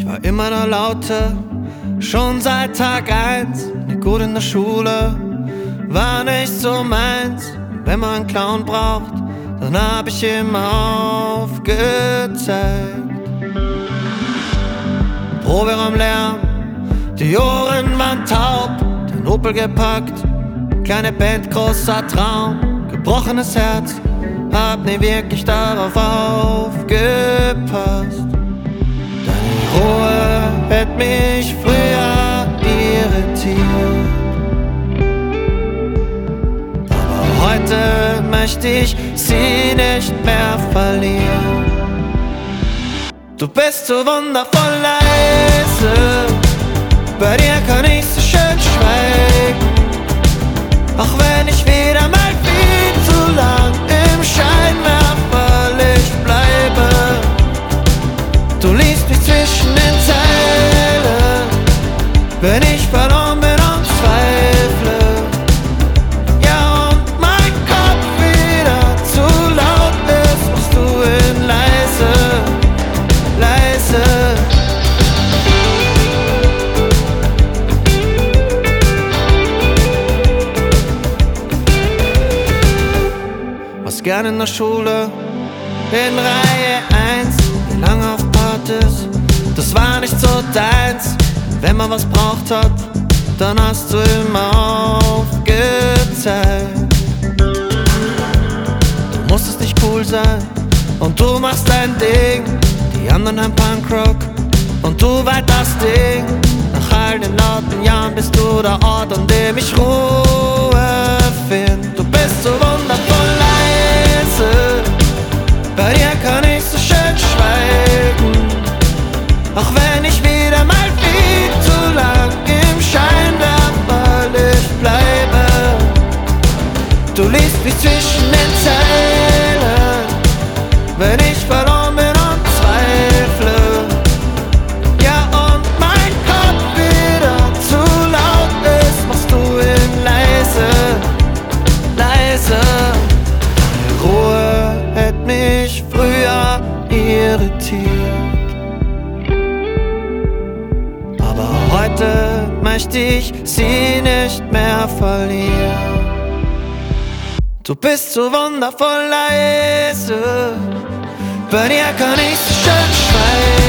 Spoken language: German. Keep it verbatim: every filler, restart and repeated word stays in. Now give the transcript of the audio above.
Ich war immer der Laute, schon seit Tag eins. Nicht gut in der Schule, war nicht so meins. Wenn man einen Clown braucht, dann hab ich immer aufgezeigt. Proberaummlärm, die Ohren waren taub, den Opel gepackt, kleine Band, großer Traum, gebrochenes Herz, hab nie wirklich darauf aufgepasst. Deine Ruhe hätte mich früher irritiert, aber heute möchte ich sie nicht mehr verlieren. Du bist so wundervoll leise, bei dir kann ich so schön schweigen, auch wenn ich wieder mal viel zu lang im Scheinwerferlicht bleibe. Du liest mich zwischen den Zeilen, wenn ich verloren bin und zweifle. Ja, und mein Kopf wieder zu laut ist, machst du ihn leise, leise. Warst gern in der Schule, in Reihe eins, wie lange auf Partys, das war nicht so deins. Wenn man was braucht hat, dann hast du immer aufgezeigt. Du musstest nicht cool sein und du machst dein Ding, die anderen hören Punkrock und du weit das Ding. Nach all den lauten Jahren bist du der Ort, an dem ich Ruhe find. Du bist so wundervoll leise, bei dir kann ich so schön schweigen, auch wenn ich wieder mal viel zu lang im Scheinwerferlicht bleibe. Du liest mich zwischen den Zeilen, wenn ich verloren bin und zweifle. Ja, und mein Kopf wieder zu laut ist, machst du ihn leise, leise. Deine Ruhe hätte mich früher irritiert, aber heute möchte ich sie nicht mehr verlieren. Du bist so wundervoll leise, bei dir kann ich so schön schweigen.